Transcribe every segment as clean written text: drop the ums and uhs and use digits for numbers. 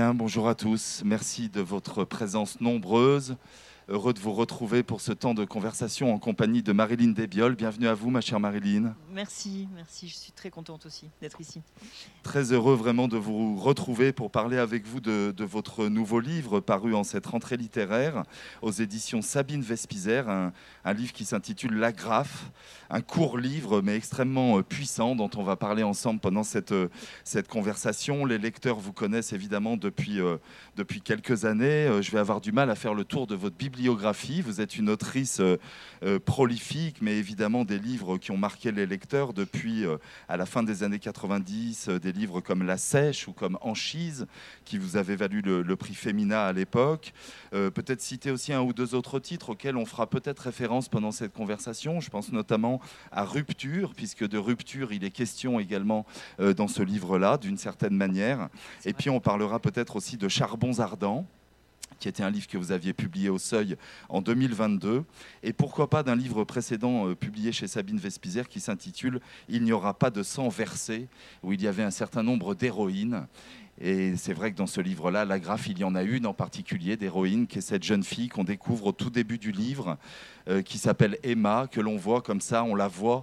Bien, bonjour à tous. Merci de votre présence nombreuse. Heureux de vous retrouver pour ce temps de conversation en compagnie de Maryline Desbioles. Bienvenue à vous, ma chère Maryline. Merci. Je suis très contente aussi d'être ici. Très heureux vraiment de vous retrouver pour parler avec vous de votre nouveau livre paru en cette rentrée littéraire aux éditions Sabine Vespizer, un livre qui s'intitule L'Agrafe, un court livre mais extrêmement puissant dont on va parler ensemble pendant cette conversation. Les lecteurs vous connaissent évidemment depuis quelques années. Je vais avoir du mal à faire le tour de votre bibliographie. Vous êtes une autrice prolifique, mais évidemment des livres qui ont marqué les lecteurs depuis à la fin des années 90, des livres comme La Sèche ou comme Anchise, qui vous avaient valu le prix Femina à l'époque. Peut-être citer aussi un ou deux autres titres auxquels on fera peut-être référence pendant cette conversation. Je pense notamment à Rupture, puisque de rupture, il est question également dans ce livre-là, d'une certaine manière. Et puis on parlera peut-être aussi de Charbons ardents, qui était un livre que vous aviez publié au Seuil en 2022, et pourquoi pas d'un livre précédent publié chez Sabine Vespizer qui s'intitule « Il n'y aura pas de sang versé », où il y avait un certain nombre d'héroïnes. Et c'est vrai que dans ce livre-là, l'Agrafe, il y en a une en particulier d'héroïne, qui est cette jeune fille qu'on découvre au tout début du livre, qui s'appelle Emma, que l'on voit comme ça, on la voit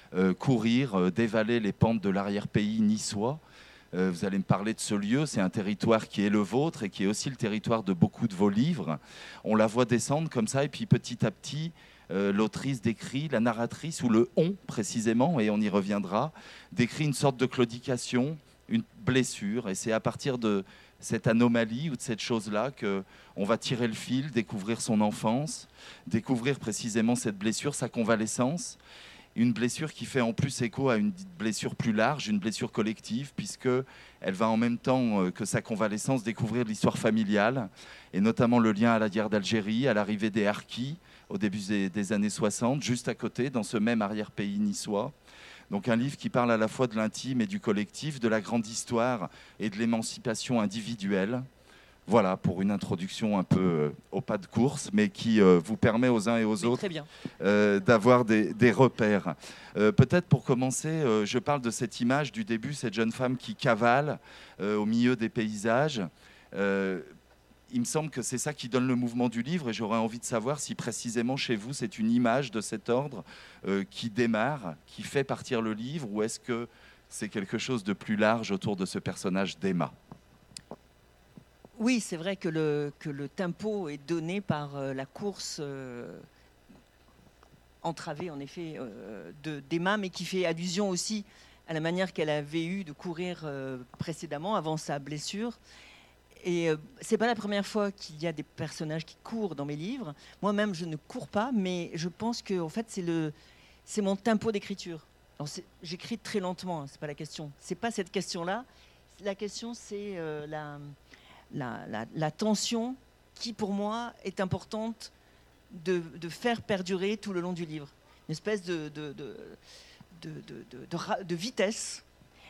courir, dévaler les pentes de l'arrière-pays niçois. Vous allez me parler de ce lieu, c'est un territoire qui est le vôtre et qui est aussi le territoire de beaucoup de vos livres. On la voit descendre comme ça et puis petit à petit, l'autrice décrit, la narratrice, ou le « on » précisément, et on y reviendra, décrit une sorte de claudication, une blessure, et c'est à partir de cette anomalie ou de cette chose-là qu'on va tirer le fil, découvrir son enfance, découvrir précisément cette blessure, sa convalescence. Une blessure qui fait en plus écho à une blessure plus large, une blessure collective, puisqu'elle va en même temps que sa convalescence découvrir l'histoire familiale, et notamment le lien à la guerre d'Algérie, à l'arrivée des Harkis au début des années 60, juste à côté, dans ce même arrière-pays niçois. Donc un livre qui parle à la fois de l'intime et du collectif, de la grande histoire et de l'émancipation individuelle. Voilà, pour une introduction un peu au pas de course, mais qui vous permet aux uns et aux autres d'avoir des repères. Peut-être pour commencer, je parle de cette image du début, cette jeune femme qui cavale au milieu des paysages. Il me semble que c'est ça qui donne le mouvement du livre, et j'aurais envie de savoir si précisément chez vous, c'est une image de cet ordre qui démarre, qui fait partir le livre, ou est-ce que c'est quelque chose de plus large autour de ce personnage d'Emma ? Oui, c'est vrai que le tempo est donné par la course entravée, en effet, d'Emma, mais qui fait allusion aussi à la manière qu'elle avait eue de courir précédemment, avant sa blessure. Et c'est pas la première fois qu'il y a des personnages qui courent dans mes livres. Moi-même, je ne cours pas, mais je pense que en fait, c'est mon tempo d'écriture. J'écris très lentement, c'est pas la question. C'est pas cette question-là. La question, c'est la tension qui, pour moi, est importante de faire perdurer tout le long du livre. Une espèce de vitesse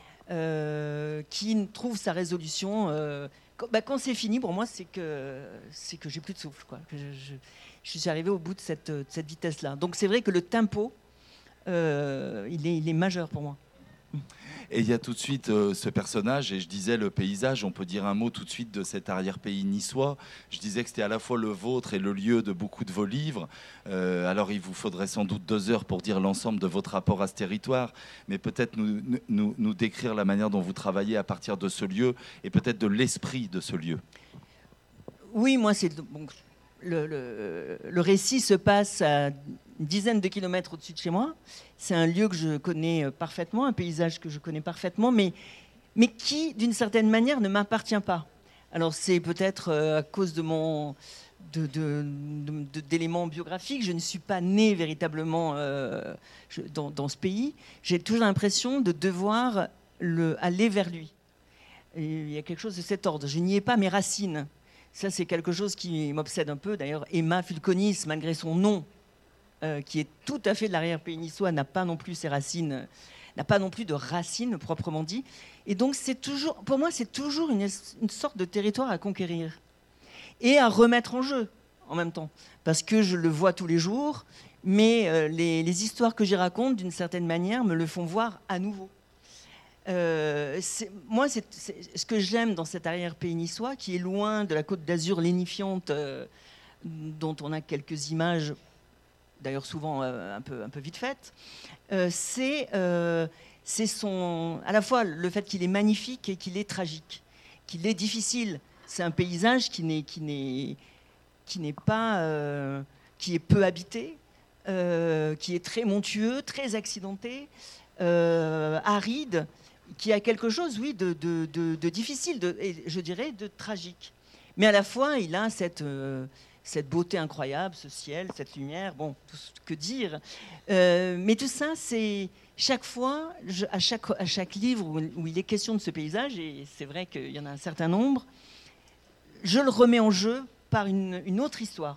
qui trouve sa résolution. Quand c'est fini, pour moi, c'est que j'ai plus de souffle, quoi. Que je suis arrivé au bout de cette vitesse-là. Donc c'est vrai que le tempo, il est majeur pour moi. Et il y a tout de suite ce personnage, et je disais le paysage, on peut dire un mot tout de suite de cet arrière-pays niçois. Je disais que c'était à la fois le vôtre et le lieu de beaucoup de vos livres. Alors il vous faudrait sans doute 2 heures pour dire l'ensemble de votre rapport à ce territoire, mais peut-être nous décrire la manière dont vous travaillez à partir de ce lieu, et peut-être de l'esprit de ce lieu. Oui, moi, le récit se passe à une dizaine de kilomètres au-dessus de chez moi. C'est un lieu que je connais parfaitement, un paysage que je connais parfaitement, mais qui, d'une certaine manière, ne m'appartient pas. Alors, c'est peut-être à cause d'éléments biographiques. Je ne suis pas née véritablement dans ce pays. J'ai toujours l'impression de devoir aller vers lui. Et il y a quelque chose de cet ordre. Je n'y ai pas mes racines. Ça, c'est quelque chose qui m'obsède un peu. D'ailleurs, Emma Fulconis, malgré son nom, qui est tout à fait de l'arrière-pays niçois, n'a pas non plus ses racines, n'a pas non plus de racines proprement dit. Et donc, pour moi, c'est toujours une sorte de territoire à conquérir et à remettre en jeu en même temps. Parce que je le vois tous les jours, mais les histoires que j'y raconte, d'une certaine manière, me le font voir à nouveau. Moi, c'est ce que j'aime dans cet arrière-pays niçois, qui est loin de la Côte d'Azur lénifiante, dont on a quelques images, d'ailleurs souvent un peu vite faites. C'est à la fois le fait qu'il est magnifique et qu'il est tragique, qu'il est difficile. C'est un paysage qui est peu habité, qui est très montueux, très accidenté, aride, qui a quelque chose, oui, de difficile, et je dirais de tragique. Mais à la fois, il a cette beauté incroyable, ce ciel, cette lumière, bon, tout ce que dire. Mais tout ça, c'est chaque fois, à chaque livre où il est question de ce paysage, et c'est vrai qu'il y en a un certain nombre, je le remets en jeu par une autre histoire,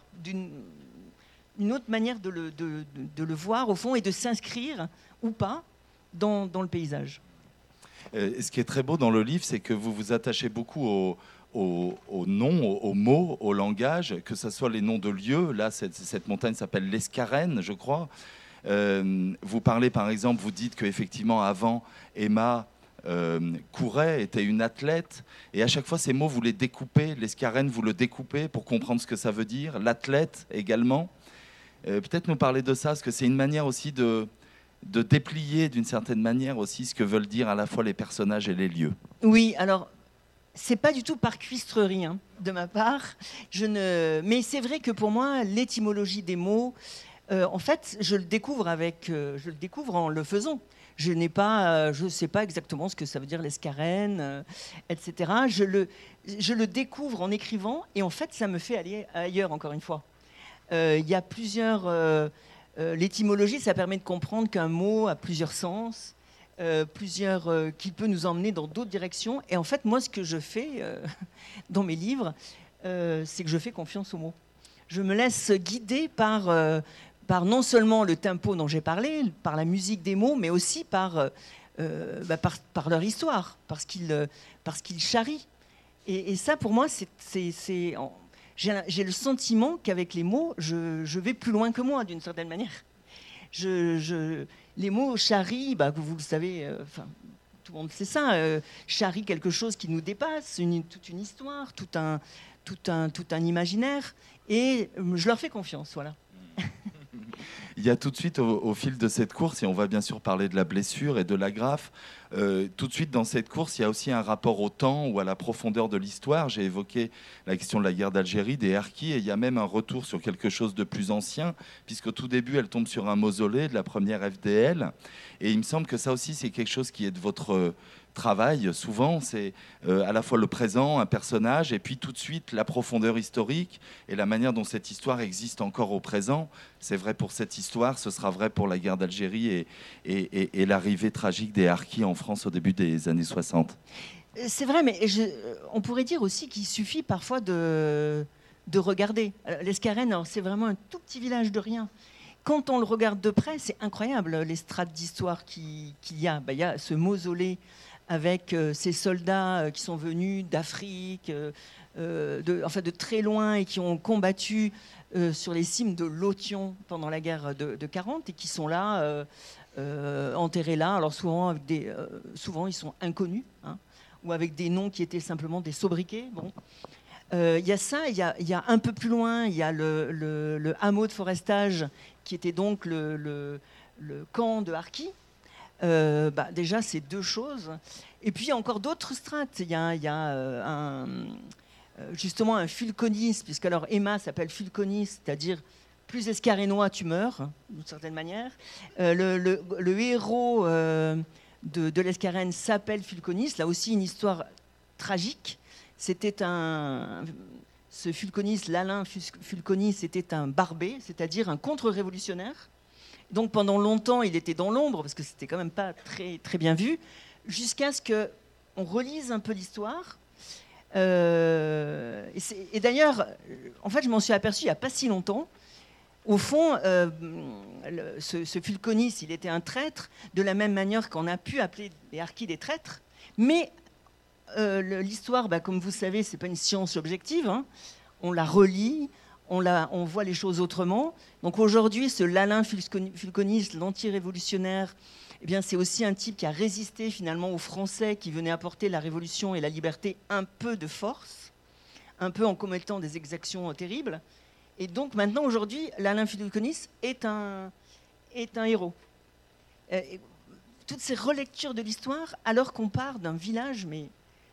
une autre manière de le voir, au fond, et de s'inscrire, ou pas, dans le paysage. Ce qui est très beau dans le livre, c'est que vous vous attachez beaucoup aux noms, aux mots, au langage, que ce soit les noms de lieux. Là, cette montagne s'appelle l'Escarène, je crois. Vous parlez, par exemple, vous dites qu'effectivement, avant, Emma courait, était une athlète. Et à chaque fois, ces mots, vous les découpez. L'Escarène, vous le découpez pour comprendre ce que ça veut dire. L'athlète également. Peut-être nous parler de ça, parce que c'est une manière aussi de déplier d'une certaine manière aussi ce que veulent dire à la fois les personnages et les lieux. Oui, alors, c'est pas du tout par cuistrerie de ma part. Mais c'est vrai que pour moi, l'étymologie des mots, en fait, je le découvre en le faisant. Je ne sais pas exactement ce que ça veut dire l'escarène, etc. Je le découvre en écrivant, et en fait, ça me fait aller ailleurs, encore une fois. Il y a plusieurs... l'étymologie, ça permet de comprendre qu'un mot a plusieurs sens, qui peut nous emmener dans d'autres directions. Et en fait, moi, ce que je fais dans mes livres, c'est que je fais confiance aux mots. Je me laisse guider par non seulement le tempo dont j'ai parlé, par la musique des mots, mais aussi par leur histoire, parce qu'ils charrient. Et ça, pour moi, j'ai le sentiment qu'avec les mots, je vais plus loin que moi, d'une certaine manière. Les mots charrient, vous le savez, tout le monde sait ça, charrient quelque chose qui nous dépasse, toute une histoire, tout un imaginaire, et je leur fais confiance, voilà. Il y a tout de suite, au fil de cette course, et on va bien sûr parler de la blessure et de l'agrafe, tout de suite dans cette course, il y a aussi un rapport au temps ou à la profondeur de l'histoire. J'ai évoqué la question de la guerre d'Algérie, des harkis, et il y a même un retour sur quelque chose de plus ancien, puisqu'au tout début, elle tombe sur un mausolée de la première FDL. Et il me semble que ça aussi, c'est quelque chose qui est de votre travail. Souvent, c'est à la fois le présent, un personnage, et puis tout de suite la profondeur historique et la manière dont cette histoire existe encore au présent. C'est vrai pour cette histoire, ce sera vrai pour la guerre d'Algérie et l'arrivée tragique des harkis en France au début des années 60. C'est vrai, mais on pourrait dire aussi qu'il suffit parfois de regarder. L'Escarène, c'est vraiment un tout petit village de rien. Quand on le regarde de près, c'est incroyable les strates d'histoire qu'il y a. Il y a ce mausolée avec ces soldats qui sont venus d'Afrique, de très loin, et qui ont combattu sur les cimes de Lothion pendant la guerre de 40, et qui sont là, enterrés là. Alors souvent ils sont inconnus, ou avec des noms qui étaient simplement des sobriquets. Bon. Il y a ça, il y a un peu plus loin, il y a le hameau de forestage, qui était donc le camp de harkis. Déjà, c'est deux choses. Et puis, il y a encore d'autres strates. Il y a justement un fulconiste, puisque alors Emma s'appelle fulconiste, c'est-à-dire plus escarénois, tu meurs, d'une certaine manière. Le héros de l'Escarène s'appelle fulconiste. Là aussi, une histoire tragique. Ce fulconiste, l'Alain Fulconiste, c'était un barbé, c'est-à-dire un contre-révolutionnaire. Donc pendant longtemps, il était dans l'ombre, parce que c'était quand même pas très, très bien vu, jusqu'à ce qu'on relise un peu l'histoire. Et d'ailleurs, en fait, je m'en suis aperçu il n'y a pas si longtemps. Au fond, ce fulconiste, il était un traître, de la même manière qu'on a pu appeler les harkis des traîtres. Mais l'histoire, comme vous savez, c'est pas une science objective. On la relit, on voit les choses autrement. Donc aujourd'hui, ce Lalin fulconiste, l'anti-révolutionnaire, eh bien, c'est aussi un type qui a résisté finalement aux Français qui venaient apporter la révolution et la liberté un peu de force, un peu en commettant des exactions terribles. Et donc maintenant, aujourd'hui, Alain Philockonis est un héros. Toutes ces relectures de l'histoire, alors qu'on part d'un village, mais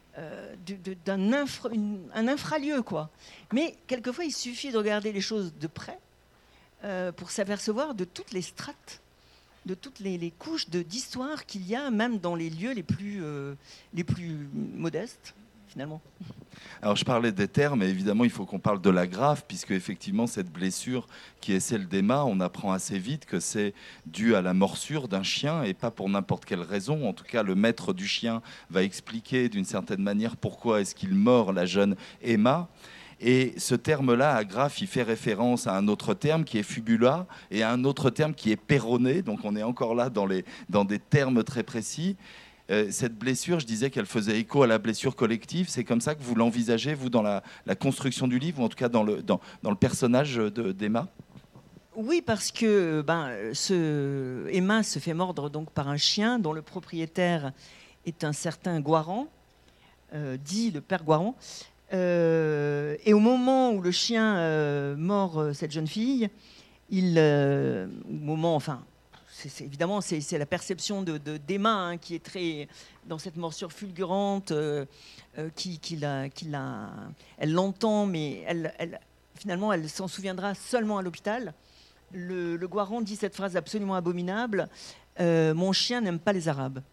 un infralieu, quoi. Mais quelquefois, il suffit de regarder les choses de près pour s'apercevoir de toutes les strates, de toutes les couches d'histoire qu'il y a, même dans les lieux les plus modestes, finalement. Alors je parlais des terres, mais évidemment il faut qu'on parle de l'agrafe, puisque effectivement cette blessure qui est celle d'Emma, on apprend assez vite que c'est dû à la morsure d'un chien et pas pour n'importe quelle raison. En tout cas, le maître du chien va expliquer d'une certaine manière pourquoi est-ce qu'il mord la jeune Emma. Et ce terme-là, agrafe, il fait référence à un autre terme qui est fubula et à un autre terme qui est péroné. Donc on est encore là dans des termes très précis. Cette blessure, je disais qu'elle faisait écho à la blessure collective. C'est comme ça que vous l'envisagez, vous, dans la construction du livre, ou en tout cas dans le personnage d'Emma ? Oui, parce que Emma se fait mordre donc par un chien dont le propriétaire est un certain Guaran, dit le père Guaran. Et au moment où le chien mord cette jeune fille, évidemment, c'est la perception d'Emma hein, qui est très dans cette morsure fulgurante, elle l'entend, mais finalement, elle s'en souviendra seulement à l'hôpital. Le Guaran dit cette phrase absolument abominable, mon chien n'aime pas les Arabes.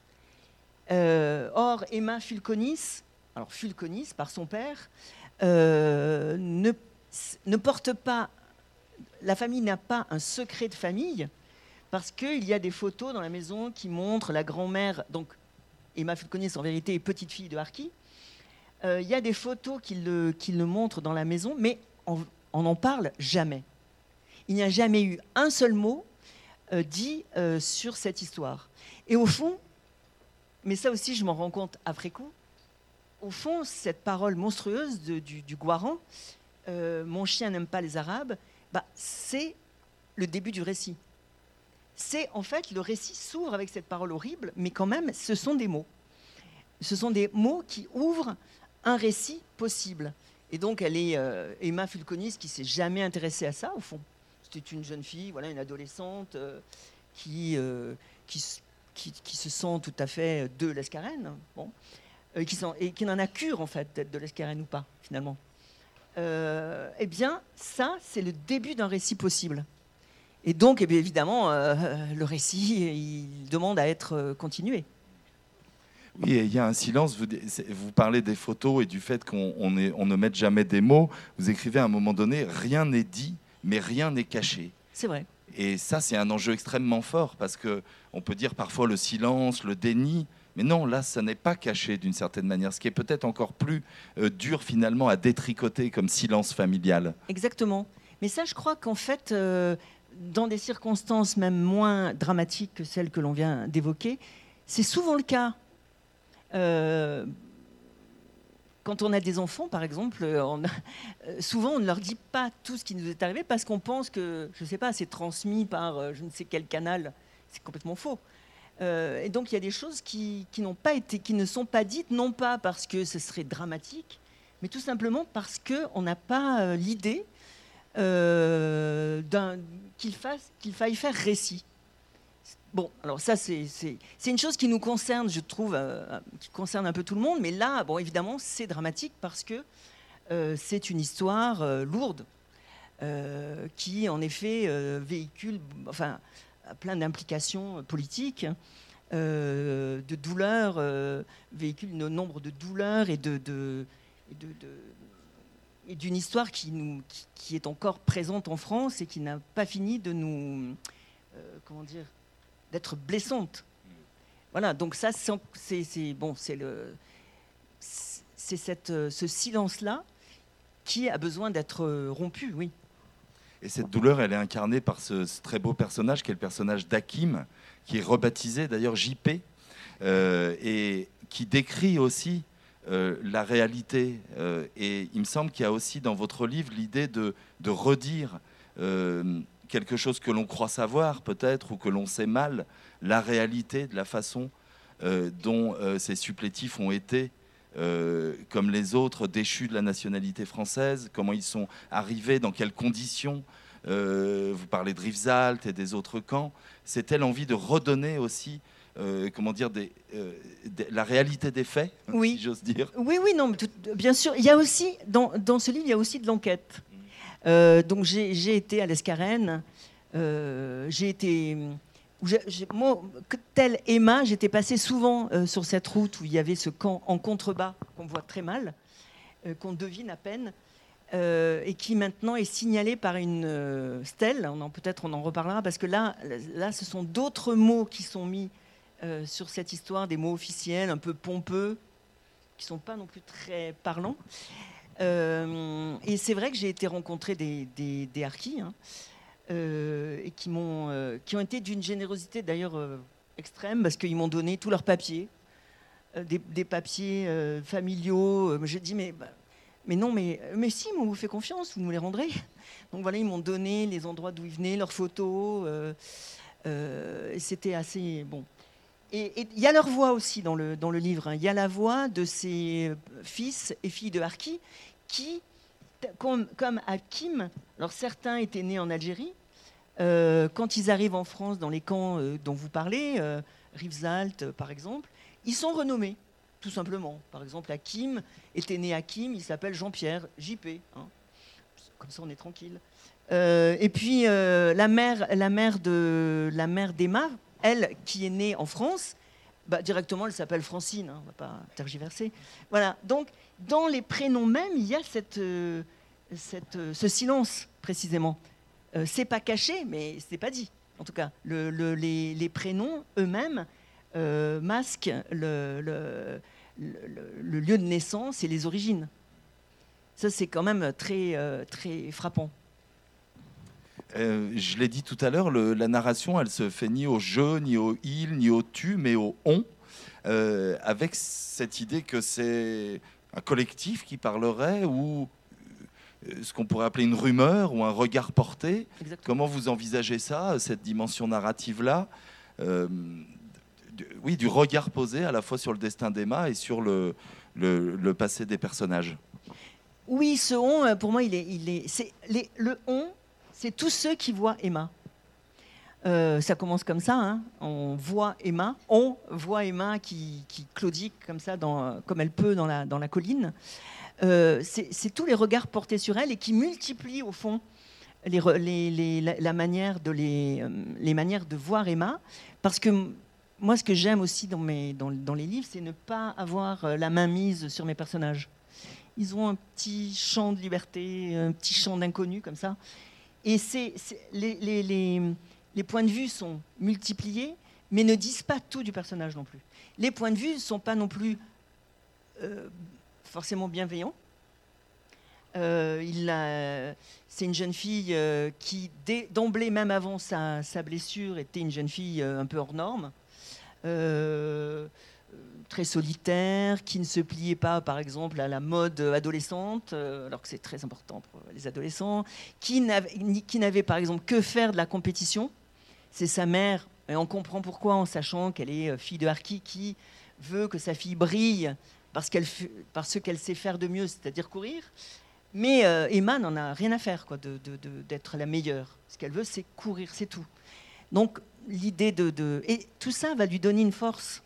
Or, Emma Philockonis, alors Philockonis par son père, ne porte pas, la famille n'a pas un secret de famille, parce qu'il y a des photos dans la maison qui montrent la grand-mère, donc Emma Philockonis en vérité est petite fille de Harki. Il y a des photos qui le montrent dans la maison, mais on n'en parle jamais. Il n'y a jamais eu un seul mot dit sur cette histoire. Et au fond, mais ça aussi je m'en rends compte après coup, au fond, cette parole monstrueuse du Guaran, mon chien n'aime pas les Arabes, c'est le début du récit. C'est en fait, le récit s'ouvre avec cette parole horrible, mais quand même, ce sont des mots. Ce sont des mots qui ouvrent un récit possible. Et donc, elle est Emma Philockonis qui ne s'est jamais intéressée à ça, au fond. C'était une jeune fille, voilà, une adolescente qui se sent tout à fait de l'Escarène, bon, et qui n'en a cure, en fait, d'être de l'Escarène ou pas, finalement. Eh bien, ça, c'est le début d'un récit possible. Et donc, eh bien, évidemment, le récit, il demande à être continué. Oui, il y a un silence. Vous parlez des photos et du fait qu'on ne mette jamais des mots. Vous écrivez à un moment donné, rien n'est dit, mais rien n'est caché. C'est vrai. Et ça, c'est un enjeu extrêmement fort, parce qu'on peut dire parfois le silence, le déni, mais non, là, ça n'est pas caché d'une certaine manière, ce qui est peut-être encore plus dur finalement à détricoter comme silence familial. Exactement. Mais ça, je crois qu'en fait, dans des circonstances même moins dramatiques que celles que l'on vient d'évoquer, c'est souvent le cas. Quand on a des enfants, par exemple, souvent on ne leur dit pas tout ce qui nous est arrivé parce qu'on pense que, je ne sais pas, c'est transmis par je ne sais quel canal. C'est complètement faux. Et donc il y a des choses qui ne sont pas dites, non pas parce que ce serait dramatique, mais tout simplement parce qu'on n'a pas l'idée qu'il faille faire récit. Bon, alors ça, c'est une chose qui nous concerne, je trouve, qui concerne un peu tout le monde, mais là, bon, évidemment, c'est dramatique parce que c'est une histoire lourde qui, en effet, véhicule plein d'implications politiques, de douleurs, véhicule un nombre de douleurs et et d'une histoire qui est encore présente en France et qui n'a pas fini de nous, d'être blessante. Voilà, donc ça, c'est ce silence-là qui a besoin d'être rompu, oui. Et cette douleur, elle est incarnée par ce très beau personnage qui est le personnage d'Hakim, qui est rebaptisé d'ailleurs JP, et qui décrit aussi la réalité. Et il me semble qu'il y a aussi dans votre livre l'idée de redire quelque chose que l'on croit savoir peut-être, ou que l'on sait mal, la réalité de la façon dont ces supplétifs ont été, comme les autres, déchus de la nationalité française, comment ils sont arrivés, dans quelles conditions. Vous parlez de Rivesaltes et des autres camps. C'était l'envie de redonner aussi, la réalité des faits, oui. si j'ose dire. Oui, non, bien sûr. Il y a aussi, dans ce livre, il y a aussi de l'enquête. Donc j'ai été à l'Escarène, j'ai été... Moi, telle Emma, j'étais passée souvent sur cette route où il y avait ce camp en contrebas qu'on voit très mal, qu'on devine à peine, et qui maintenant est signalé par une stèle. Peut-être on en reparlera, parce que là, ce sont d'autres mots qui sont mis sur cette histoire, des mots officiels un peu pompeux, qui ne sont pas non plus très parlants. Et c'est vrai que j'ai été rencontrer des harkis, et qui ont été d'une générosité d'ailleurs extrême, parce qu'ils m'ont donné tous leurs papiers, des papiers familiaux. J'ai dit mais non, mais si, moi, on vous fait confiance, vous nous les rendrez. Donc voilà, ils m'ont donné les endroits d'où ils venaient, leurs photos, et c'était assez bon. Et il y a leur voix aussi dans le livre. Il y a la voix de ces fils et filles de harkis qui, comme Hakim, alors certains étaient nés en Algérie, quand ils arrivent en France dans les camps dont vous parlez, Rivesaltes par exemple, ils sont renommés, tout simplement. Par exemple, Hakim était né Hakim, il s'appelle Jean-Pierre, JP. Comme ça, on est tranquille. Et puis, la mère d'Emma, elle, qui est née en France, directement, elle s'appelle Francine, on ne va pas tergiverser. Voilà, donc, dans les prénoms même, il y a ce silence, précisément. C'est pas caché, mais c'est pas dit, en tout cas. Les prénoms eux-mêmes masquent le lieu de naissance et les origines. Ça, c'est quand même très, très frappant. Je l'ai dit tout à l'heure, la narration, elle se fait ni au je, ni au il, ni au tu, mais au on, avec cette idée que c'est un collectif qui parlerait, ou ce qu'on pourrait appeler une rumeur ou un regard porté. Exactement. Comment vous envisagez ça, cette dimension narrative-là, du regard posé à la fois sur le destin d'Emma et sur le passé des personnages? Oui, ce on, pour moi, le on, c'est tous ceux qui voient Emma. Ça commence comme ça, on voit Emma qui claudie comme ça, comme elle peut dans la colline. C'est tous les regards portés sur elle et qui multiplient au fond les manières de voir Emma. Parce que moi, ce que j'aime aussi dans les livres, c'est ne pas avoir la main mise sur mes personnages. Ils ont un petit champ de liberté, un petit champ d'inconnu comme ça. Et les points de vue sont multipliés, mais ne disent pas tout du personnage non plus. Les points de vue ne sont pas non plus forcément bienveillants. C'est une jeune fille qui, d'emblée, même avant sa blessure, était une jeune fille un peu hors norme, très solitaire, qui ne se pliait pas, par exemple, à la mode adolescente, alors que c'est très important pour les adolescents, qui n'avait, par exemple, que faire de la compétition. C'est sa mère, et on comprend pourquoi, en sachant qu'elle est fille de harki, qui veut que sa fille brille parce qu'elle sait faire de mieux, c'est-à-dire courir. Mais Emma n'en a rien à faire, d'être la meilleure. Ce qu'elle veut, c'est courir, c'est tout. Donc, l'idée et tout ça va lui donner une force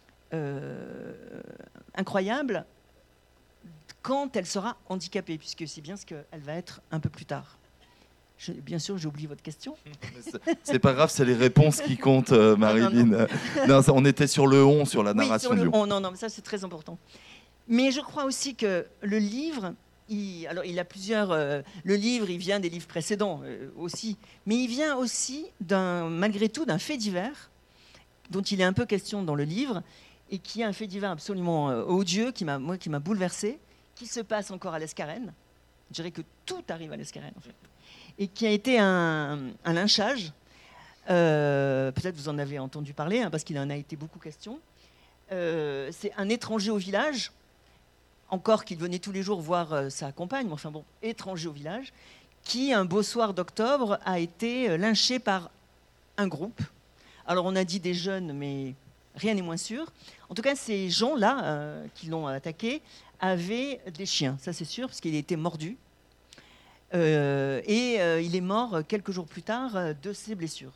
incroyable quand elle sera handicapée, puisque c'est bien ce qu'elle va être un peu plus tard. Bien sûr, j'ai oublié votre question. C'est pas grave, c'est les réponses qui comptent, Marilyn. Non, on était sur le on, sur la narration. Oui, sur le on. Non, mais ça c'est très important. Mais je crois aussi que le livre, il a plusieurs. Le livre, il vient des livres précédents aussi, mais il vient aussi malgré tout, d'un fait divers dont il est un peu question dans le livre, et qui est un fait divers absolument odieux, qui m'a bouleversé, qui se passe encore à l'Escarène. Je dirais que tout arrive à l'Escarène, en fait. Et qui a été un lynchage. Peut-être vous en avez entendu parler, parce qu'il en a été beaucoup question. C'est un étranger au village, encore qu'il venait tous les jours voir sa compagne, mais enfin bon, étranger au village, qui, un beau soir d'octobre, a été lynché par un groupe. Alors on a dit des jeunes, mais rien n'est moins sûr. En tout cas, ces gens-là qui l'ont attaqué avaient des chiens, ça c'est sûr, parce qu'il a été mordu. Il est mort quelques jours plus tard de ses blessures.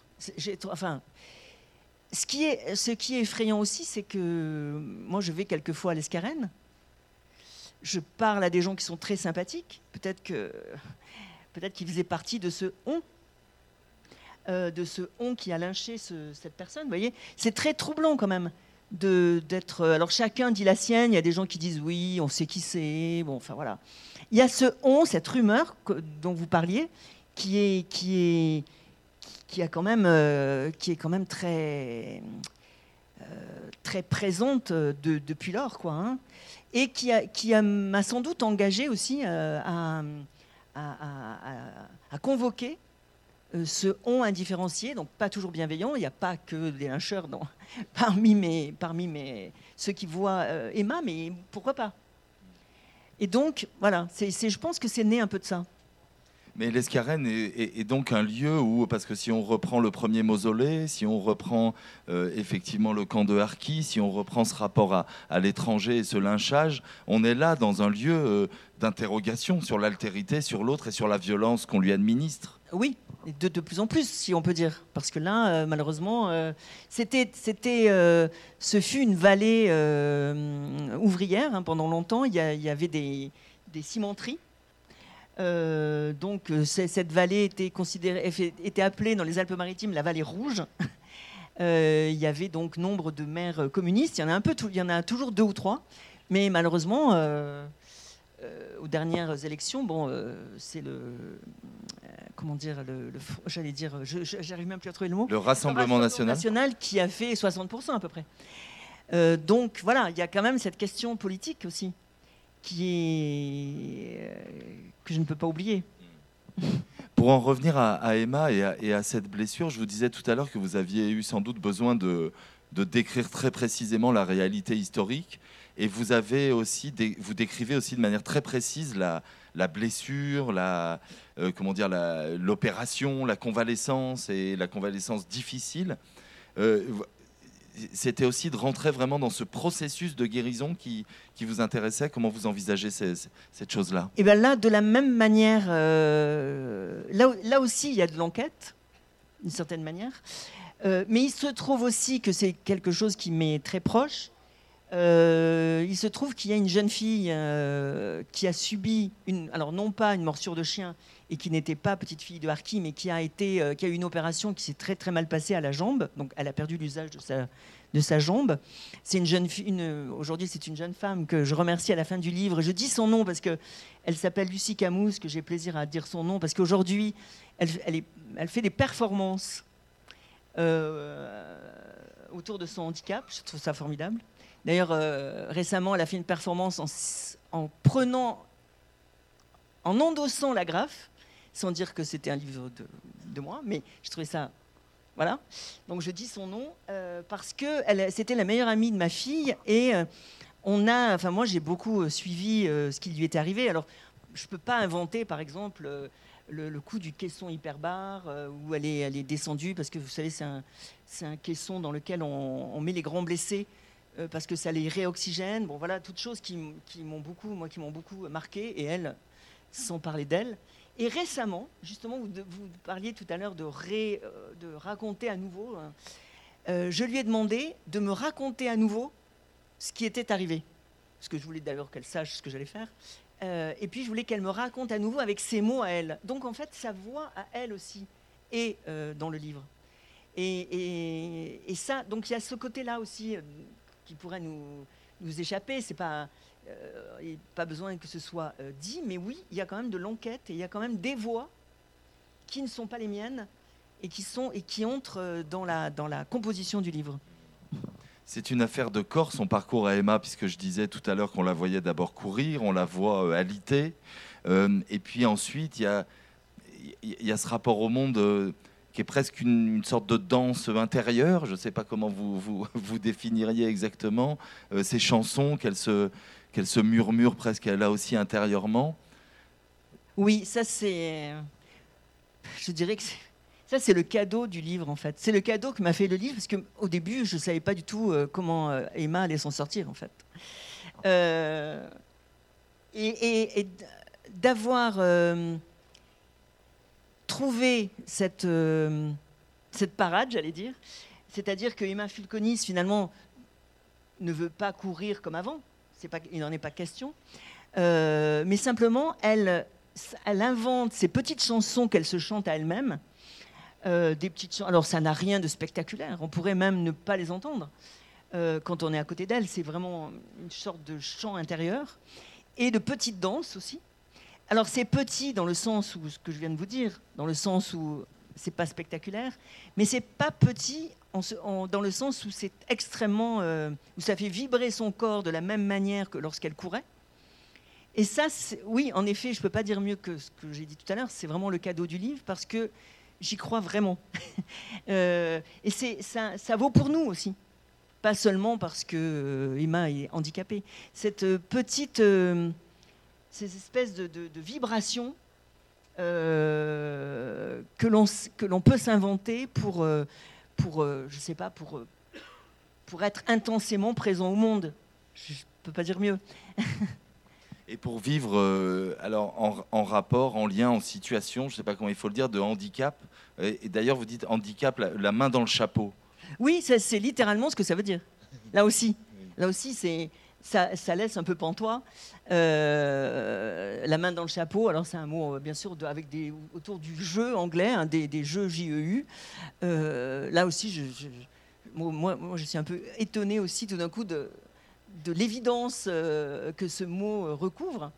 Ce qui est effrayant aussi, c'est que moi je vais quelquefois à l'Escarène. Je parle à des gens qui sont très sympathiques. Peut-être qu'ils faisaient partie de ce on qui a lynché cette personne. Vous voyez, c'est très troublant quand même d'être. Alors chacun dit la sienne. Il y a des gens qui disent oui, on sait qui c'est. Bon, enfin voilà. Il y a ce on, cette rumeur dont vous parliez, qui est quand même très présente depuis lors, quoi. Hein, et qui m'a sans doute engagée aussi à convoquer ce on indifférencié, donc pas toujours bienveillant. Il n'y a pas que des lyncheurs parmi ceux qui voient Emma, mais pourquoi pas? Et donc, voilà, je pense que c'est né un peu de ça. Mais l'Escarène est donc un lieu où, parce que si on reprend le premier mausolée, si on reprend effectivement le camp de Harki, si on reprend ce rapport à l'étranger et ce lynchage, on est là dans un lieu d'interrogation sur l'altérité, sur l'autre et sur la violence qu'on lui administre. Oui, et de plus en plus, si on peut dire. Parce que là, malheureusement, ce fut une vallée ouvrière hein, pendant longtemps. Il y avait des cimenteries. Donc cette vallée était appelée dans les Alpes-Maritimes la vallée rouge. Il y avait donc nombre de maires communistes. Il y en a toujours 2 ou 3, mais malheureusement, aux dernières élections, c'est j'arrive même plus à trouver le mot. Le Rassemblement national qui a fait 60% à peu près. Donc voilà, il y a quand même cette question politique aussi que je ne peux pas oublier. Pour en revenir à Emma et à cette blessure, je vous disais tout à l'heure que vous aviez eu sans doute besoin de décrire très précisément la réalité historique, et vous avez aussi vous décrivez aussi de manière très précise la blessure, l'opération, la convalescence et la convalescence difficile. C'était aussi de rentrer vraiment dans ce processus de guérison qui vous intéressait. Comment vous envisagez cette chose-là? Et bien là, de la même manière, là aussi, il y a de l'enquête, d'une certaine manière. Mais il se trouve aussi que c'est quelque chose qui m'est très proche. Il se trouve qu'il y a une jeune fille qui a subi, alors non pas une morsure de chien, et qui n'était pas petite fille de Harki, mais qui a eu une opération qui s'est très très mal passée à la jambe. Donc elle a perdu l'usage de sa jambe. C'est une jeune fille, aujourd'hui c'est une jeune femme que je remercie à la fin du livre. Je dis son nom parce que elle s'appelle Lucie Camous, que j'ai plaisir à dire son nom parce qu'aujourd'hui elle fait des performances autour de son handicap. Je trouve ça formidable. D'ailleurs, récemment, elle a fait une performance en endossant l'agrafe, sans dire que c'était un livre de moi, mais je trouvais ça... Voilà. Donc je dis son nom parce que c'était la meilleure amie de ma fille et moi j'ai beaucoup suivi ce qui lui était arrivé. Alors je ne peux pas inventer, par exemple, le coup du caisson hyperbare où elle est descendue, parce que vous savez, c'est un caisson dans lequel on met les grands blessés parce que ça les réoxygène. Bon, voilà, toutes choses qui m'ont beaucoup marqué, et elle, sans parler d'elle. Et récemment, justement, vous parliez tout à l'heure de raconter à nouveau. Je lui ai demandé de me raconter à nouveau ce qui était arrivé. Parce que je voulais d'ailleurs qu'elle sache ce que j'allais faire. Et puis, je voulais qu'elle me raconte à nouveau avec ses mots à elle. Donc, en fait, sa voix à elle aussi est dans le livre. Et ça, donc il y a ce côté-là aussi qui pourrait nous échapper. C'est pas... il n'y a pas besoin que ce soit dit, mais oui, il y a quand même de l'enquête et il y a quand même des voix qui ne sont pas les miennes et qui entrent dans la composition du livre. C'est une affaire de corps, son parcours à Emma, puisque je disais tout à l'heure qu'on la voyait d'abord courir, on la voit alité, et puis ensuite il y a ce rapport au monde qui est presque une sorte de danse intérieure. Je ne sais pas comment vous définiriez exactement ces chansons qu'elle se murmure presque là aussi intérieurement. Oui, ça c'est je dirais que ça, c'est le cadeau du livre, en fait. C'est le cadeau que m'a fait le livre, parce qu'au début, je ne savais pas du tout comment Emma allait s'en sortir, en fait. Et d'avoir trouvé cette parade, j'allais dire, c'est-à-dire que Emma Fulconis, finalement, ne veut pas courir comme avant, il n'en est pas question, mais simplement, elle invente ces petites chansons qu'elle se chante à elle-même, des petites chansons. Alors, ça n'a rien de spectaculaire, on pourrait même ne pas les entendre quand on est à côté d'elle, c'est vraiment une sorte de chant intérieur, et de petites danses aussi. Alors, c'est petit dans le sens où, ce que je viens de vous dire, dans le sens où c'est pas spectaculaire, mais c'est pas petit dans le sens où c'est extrêmement, où ça fait vibrer son corps de la même manière que lorsqu'elle courait. Et ça, oui, en effet, je peux pas dire mieux que ce que j'ai dit tout à l'heure. C'est vraiment le cadeau du livre parce que j'y crois vraiment. Et ça vaut pour nous aussi, pas seulement parce que Emma est handicapée. Cette petite, ces espèces de vibrations que l'on peut s'inventer pour je sais pas, pour être intensément présent au monde. Je ne peux pas dire mieux. Et pour vivre alors en rapport, en lien, en situation, je ne sais pas comment il faut le dire, de handicap. Et d'ailleurs, vous dites handicap, la main dans le chapeau. Oui, c'est littéralement ce que ça veut dire. Là aussi, ça laisse un peu pantois. La main dans le chapeau, alors c'est un mot bien sûr autour du jeu anglais, hein, des jeux JEU. Là aussi, moi, je suis un peu étonnée aussi tout d'un coup de l'évidence que ce mot recouvre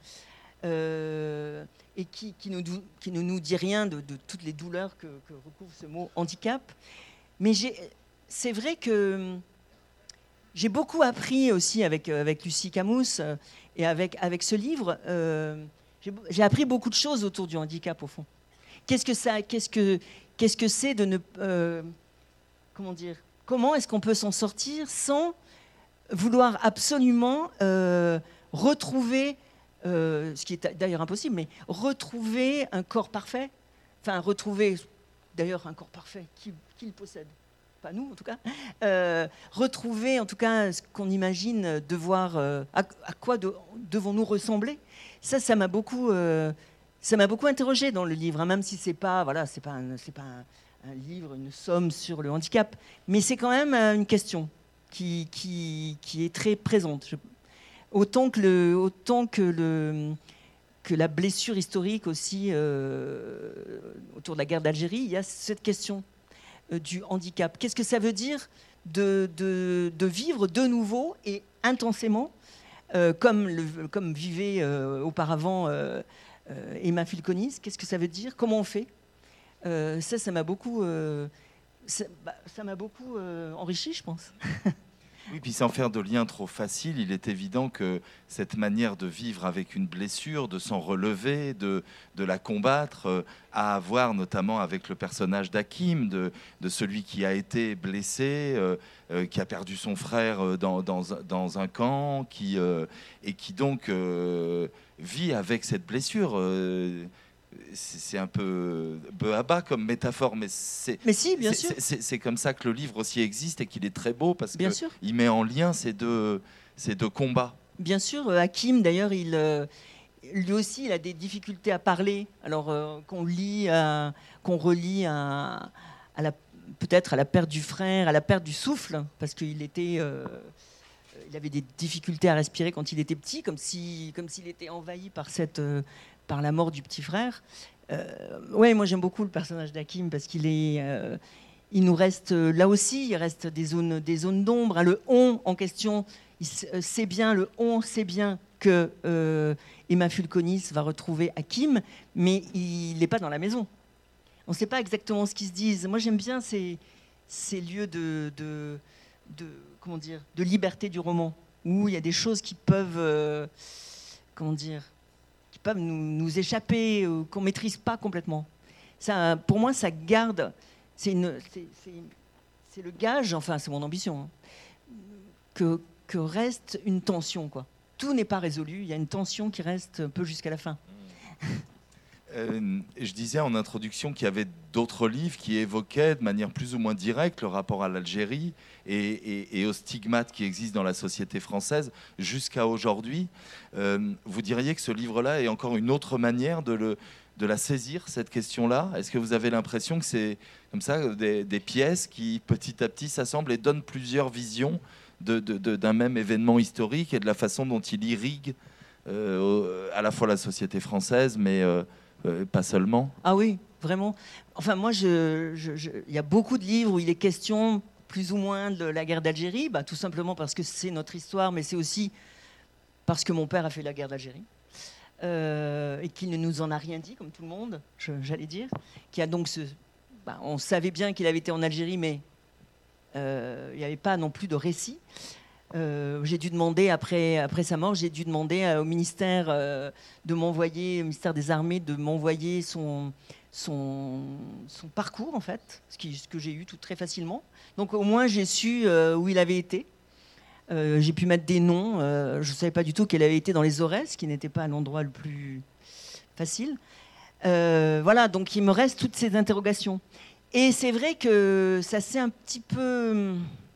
et qui ne nous dit rien de toutes les douleurs que recouvre ce mot handicap. Mais c'est vrai que j'ai beaucoup appris aussi avec Lucie Camus et avec ce livre. J'ai appris beaucoup de choses autour du handicap au fond. Qu'est-ce que c'est de ne comment dire, comment est-ce qu'on peut s'en sortir sans vouloir absolument retrouver, ce qui est d'ailleurs impossible, mais retrouver un corps parfait, enfin retrouver d'ailleurs un corps parfait, qui le possède ? Pas nous en tout cas, retrouver en tout cas ce qu'on imagine devoir, à quoi devons-nous ressembler. Ça m'a beaucoup interrogé dans le livre, hein, même si c'est pas un livre, une somme sur le handicap, mais c'est quand même une question qui est très présente. Autant que la blessure historique aussi autour de la guerre d'Algérie, il y a cette question du handicap. Qu'est-ce que ça veut dire de vivre de nouveau et intensément comme vivait auparavant Emma Fulconis? Qu'est-ce que ça veut dire? Comment on fait? Ça m'a beaucoup enrichi, je pense. Oui, puis sans faire de lien trop facile, il est évident que cette manière de vivre avec une blessure, de s'en relever, de la combattre, a à voir notamment avec le personnage d'Hakim, de celui qui a été blessé, qui a perdu son frère dans un camp, et qui donc vit avec cette blessure. C'est un peu bas à bas comme métaphore, mais si, bien sûr. C'est comme ça que le livre aussi existe et qu'il est très beau parce qu'il met en lien ces deux combats. Bien sûr, Hakim d'ailleurs, lui aussi, il a des difficultés à parler. Alors qu'on relie peut-être à la perte du frère, à la perte du souffle, parce qu'il il avait des difficultés à respirer quand il était petit, comme s'il était envahi par la mort du petit frère. Ouais, moi j'aime beaucoup le personnage d'Hakim parce il nous reste là aussi, il reste des zones d'ombre. Hein. Le on en question, on sait bien que Emma Fulconis va retrouver Hakim, mais il n'est pas dans la maison. On ne sait pas exactement ce qu'ils se disent. Moi j'aime bien ces lieux de liberté du roman, où il y a des choses qui peuvent qui peuvent nous échapper, qu'on ne maîtrise pas complètement. Ça, pour moi, ça garde, c'est le gage, enfin c'est mon ambition, hein, que reste une tension, quoi. Tout n'est pas résolu, il y a une tension qui reste un peu jusqu'à la fin. Je disais en introduction qu'il y avait d'autres livres qui évoquaient de manière plus ou moins directe le rapport à l'Algérie et aux stigmates qui existent dans la société française jusqu'à aujourd'hui. Vous diriez que ce livre-là est encore une autre manière de la saisir, cette question-là? Est-ce que vous avez l'impression que c'est comme ça des pièces qui petit à petit s'assemblent et donnent plusieurs visions d'un même événement historique et de la façon dont il irrigue à la fois la société française, mais pas seulement? Ah oui, vraiment. Enfin, moi, il y a beaucoup de livres où il est question plus ou moins de la guerre d'Algérie, tout simplement parce que c'est notre histoire, mais c'est aussi parce que mon père a fait la guerre d'Algérie. Et qu'il ne nous en a rien dit, comme tout le monde, j'allais dire. Qui a donc on savait bien qu'il avait été en Algérie, mais il n'y avait pas non plus de récit. J'ai dû demander, après sa mort, j'ai dû demander au ministère au ministère des Armées, de m'envoyer son parcours, en fait, ce que j'ai eu très facilement. Donc au moins, j'ai su où il avait été. J'ai pu mettre des noms. Je ne savais pas du tout qu'elle avait été dans les Aurès, qui n'était pas l'endroit le plus facile. Voilà, donc il me reste toutes ces interrogations. Et c'est vrai que ça s'est un petit peu...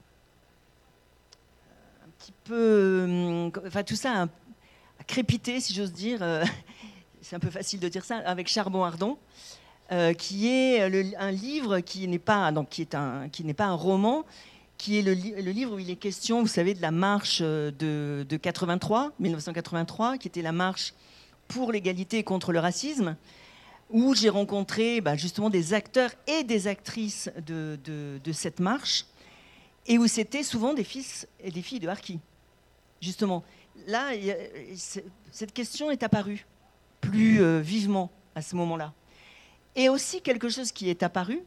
Enfin, tout ça a crépité, si j'ose dire. C'est un peu facile de dire ça, avec Charbon Ardent, qui est un livre qui n'est pas un roman, qui est le livre où il est question, vous savez, de la marche de 1983, qui était la marche pour l'égalité et contre le racisme, où j'ai rencontré justement des acteurs et des actrices de cette marche, et où c'était souvent des fils et des filles de harkis. Justement, là, cette question est apparue plus vivement à ce moment-là. Et aussi quelque chose qui est apparu,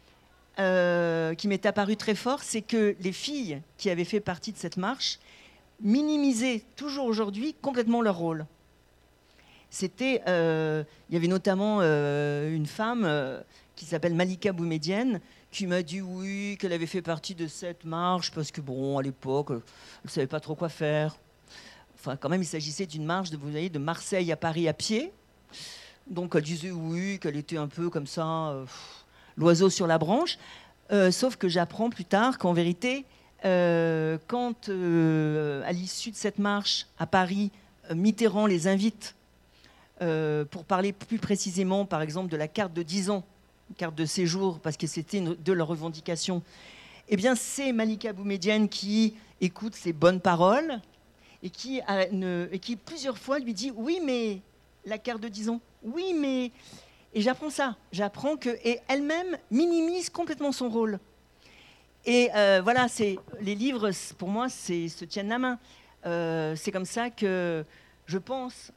qui m'est apparu très fort, c'est que les filles qui avaient fait partie de cette marche minimisaient toujours aujourd'hui complètement leur rôle. Il y avait notamment une femme qui s'appelle Malika Boumedienne, qui m'a dit oui, qu'elle avait fait partie de cette marche parce que, à l'époque, elle ne savait pas trop quoi faire. Enfin, quand même, il s'agissait d'une marche de Marseille à Paris à pied. Donc, elle disait oui, qu'elle était un peu comme ça, l'oiseau sur la branche. Sauf que j'apprends plus tard qu'en vérité, quand, à l'issue de cette marche à Paris, Mitterrand les invite pour parler plus précisément, par exemple, de la carte de 10 ans, carte de séjour, parce que c'était de leur revendication, eh bien, c'est Malika Boumedienne qui écoute ces bonnes paroles et qui plusieurs fois lui dit « Oui, mais la carte de 10 ans, oui, mais... » Et j'apprends ça. J'apprends et elle-même minimise complètement son rôle. Et voilà, les livres, pour moi, se tiennent la main. C'est comme ça que je pense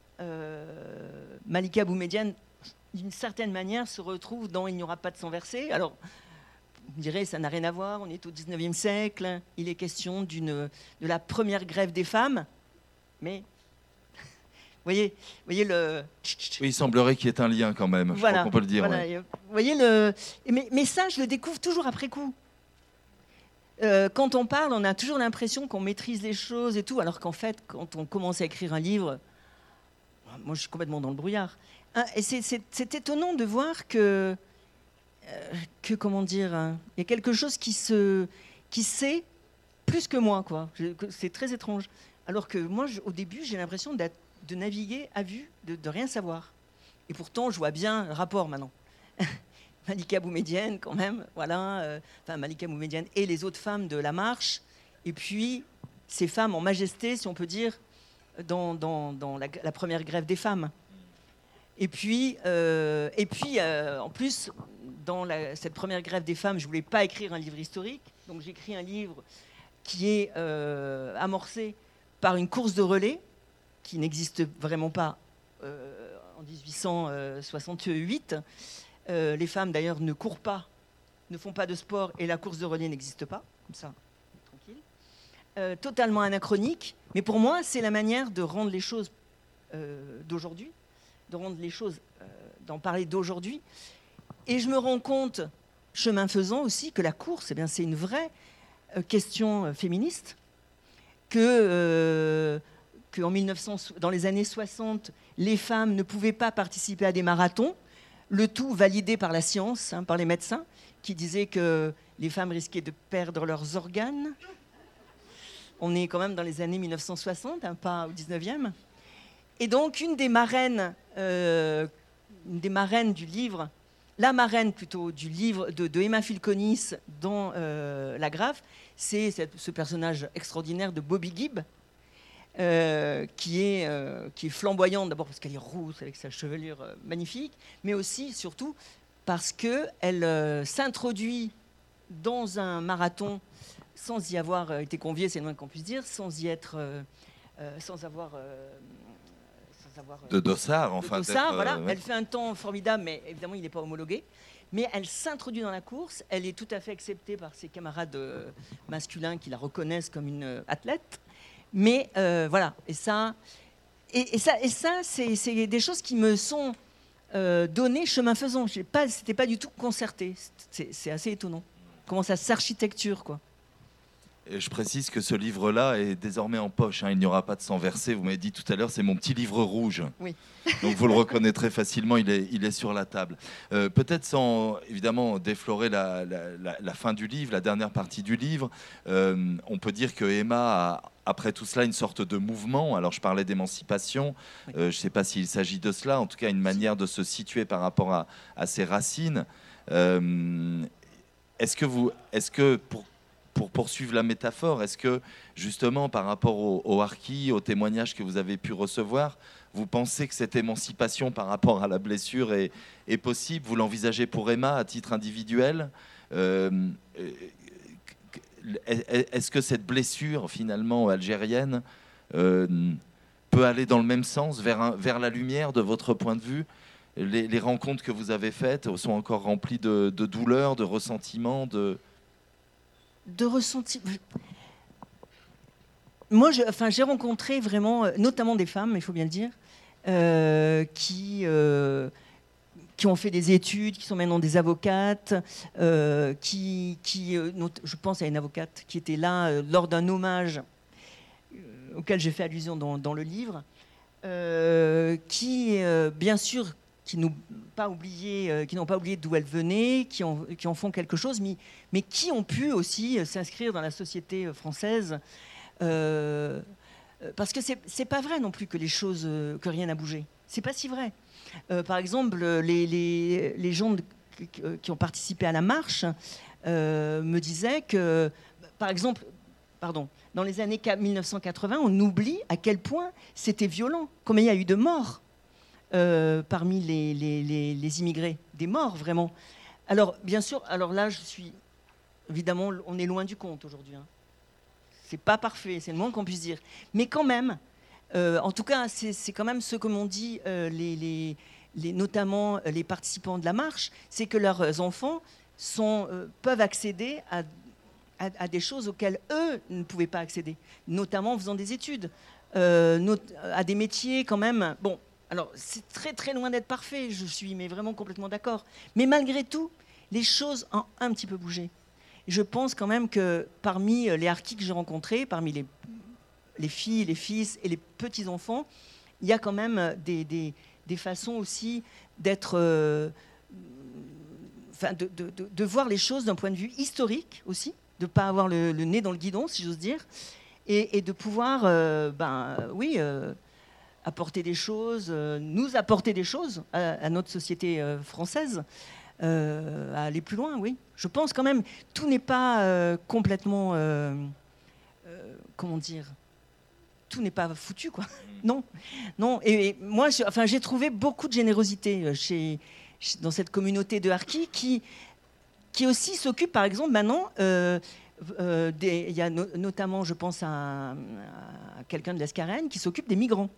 Malika Boumedienne, d'une certaine manière, se retrouve dans « Il n'y aura pas de sang versé ». Alors, vous direz, ça n'a rien à voir, on est au 19e siècle, il est question de la première grève des femmes, mais... Voyez le... Oui, il semblerait qu'il y ait un lien quand même, je crois qu'on peut le dire. Voilà. Ouais. Voyez mais ça, je le découvre toujours après coup. Quand on parle, on a toujours l'impression qu'on maîtrise les choses et tout, alors qu'en fait, quand on commence à écrire un livre, moi je suis complètement dans le brouillard. Et c'est étonnant de voir que comment dire, il y a quelque chose qui sait plus que moi, quoi. C'est très étrange. Alors que moi, au début, j'ai l'impression de naviguer à vue, de rien savoir. Et pourtant, je vois bien le rapport maintenant. Malika Boumedienne, quand même, voilà. Malika Boumedienne et les autres femmes de la marche. Et puis, ces femmes en majesté, si on peut dire, dans la première grève des femmes. Et puis en plus, dans cette première grève des femmes, je ne voulais pas écrire un livre historique. Donc, j'écris un livre qui est amorcé par une course de relais qui n'existe vraiment pas en 1868. Les femmes, d'ailleurs, ne courent pas, ne font pas de sport, et la course de relais n'existe pas, comme ça, tranquille. Totalement anachronique, mais pour moi, c'est la manière de rendre les choses d'aujourd'hui, de rendre les choses, d'en parler d'aujourd'hui. Et je me rends compte, chemin faisant aussi, que la course, c'est une vraie question féministe, dans les années 60, les femmes ne pouvaient pas participer à des marathons, Le tout validé par la science, par les médecins, qui disaient que les femmes risquaient de perdre leurs organes. On est quand même dans les années 1960, pas au 19e. Et donc, une des marraines du livre, la marraine plutôt du livre de Emma Filconis dans L'Agrafe, c'est ce personnage extraordinaire de Bobby Gibb, qui est flamboyante d'abord parce qu'elle est rousse avec sa chevelure magnifique, mais aussi, surtout, parce qu'elle s'introduit dans un marathon sans y avoir été conviée, c'est le moins qu'on puisse dire, sans y être, sans avoir de dossard, enfin. De dossard, voilà. Ouais. Elle fait un temps formidable, mais évidemment, il n'est pas homologué. Mais elle s'introduit dans la course. Elle est tout à fait acceptée par ses camarades masculins qui la reconnaissent comme une athlète. Mais voilà. Et ça, c'est des choses qui me sont données chemin faisant. C'était pas du tout concerté. C'est assez étonnant. Comment ça s'architecture, quoi. Et je précise que ce livre-là est désormais en poche. Il n'y aura pas de sang versé. Vous m'avez dit tout à l'heure, c'est mon petit livre rouge. Oui. Donc vous le reconnaîtrez facilement, il est sur la table. Peut-être sans, évidemment, déflorer la fin du livre, la dernière partie du livre, on peut dire que Emma a, après tout cela, une sorte de mouvement. Alors je parlais d'émancipation, oui. Je ne sais pas s'il s'agit de cela, en tout cas une manière de se situer par rapport à ses racines. Est-ce que pour poursuivre la métaphore, est-ce que justement par rapport au harki, aux témoignages que vous avez pu recevoir, vous pensez que cette émancipation par rapport à la blessure est possible? Vous l'envisagez pour Emma à titre individuel? Est-ce que cette blessure finalement algérienne peut aller dans le même sens, vers la lumière de votre point de vue? Les rencontres que vous avez faites sont encore remplies de douleur, de ressentiment, de ressenti. Moi, j'ai rencontré vraiment, notamment des femmes, il faut bien le dire, qui ont fait des études, qui sont maintenant des avocates, je pense à une avocate qui était là lors d'un hommage auquel j'ai fait allusion dans le livre, qui, bien sûr, qui n'ont pas oublié d'où elles venaient, qui en font quelque chose, mais qui ont pu aussi s'inscrire dans la société française. Parce que c'est pas vrai non plus que rien n'a bougé. C'est pas si vrai. Par exemple, les gens qui ont participé à la marche me disaient que, par exemple, dans les années 1980, on oublie à quel point c'était violent, combien il y a eu de morts. Parmi les immigrés, des morts vraiment. Alors bien sûr, là évidemment, on est loin du compte aujourd'hui. C'est pas parfait, c'est le moins qu'on puisse dire. Mais quand même, en tout cas, c'est quand même ce que m'ont dit notamment les participants de la marche, c'est que leurs enfants peuvent accéder à des choses auxquelles eux ne pouvaient pas accéder, notamment en faisant des études, à des métiers quand même. Bon. Alors, c'est très très loin d'être parfait, je suis mais vraiment complètement d'accord. Mais malgré tout, les choses ont un petit peu bougé. Je pense quand même que parmi les harkis que j'ai rencontrés, parmi les filles, les fils et les petits-enfants, il y a quand même des façons aussi d'être... de voir les choses d'un point de vue historique aussi, de ne pas avoir le nez dans le guidon, si j'ose dire, et de pouvoir, apporter des choses, nous apporter des choses à notre société française, à aller plus loin, oui. Je pense quand même, tout n'est pas complètement, comment dire, tout n'est pas foutu, quoi. Non. Et moi, j'ai trouvé beaucoup de générosité dans cette communauté de harkis qui aussi s'occupe, par exemple, maintenant, il y a notamment, je pense à quelqu'un de l'Escarène qui s'occupe des migrants.